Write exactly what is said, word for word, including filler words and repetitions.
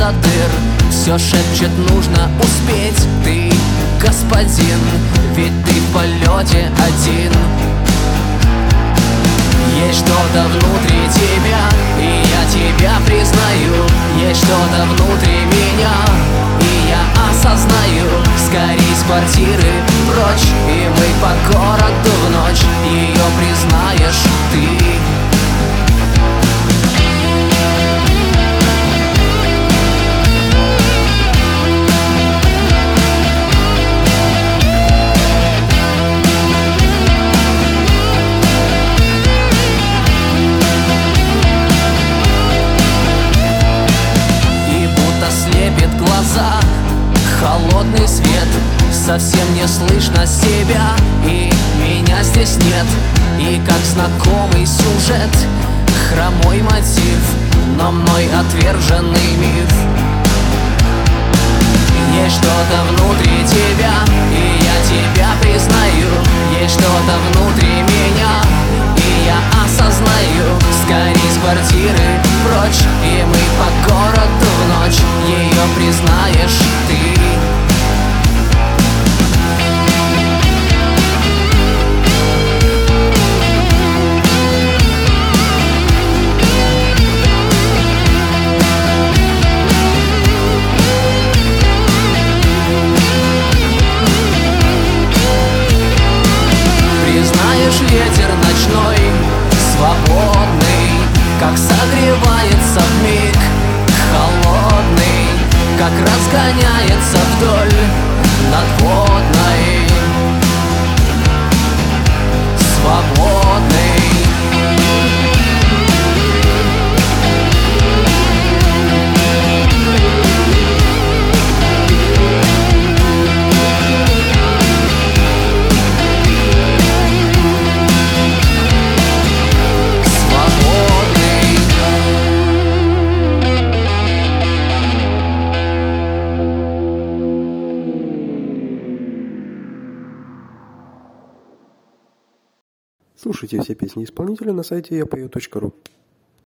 до дыр. Все шепчет, нужно успеть, ты господин, ведь ты в полете один. Есть что-то внутри тебя, и я тебя признаю. Есть что-то внутри меня, и я осознаю. Скорей с квартиры прочь, и мы по городу в ночь. Ее признаешь ты. Холодный свет, совсем не слышно себя, и меня здесь нет. И как знакомый сюжет, хромой мотив, но мной отверженный миф. Есть что-то внутри тебя, и я тебя признаю. Есть что-то внутри меня, и я осознаю. Скорей с квартиры прочь, и мы по городу в ночь. Ее признаешь ты. Ветер ночной, свободный, как согревается вмиг, холодный, как разгоняется вдоль надводной, свободный. Слушайте все песни исполнителя на сайте я пою точка ру.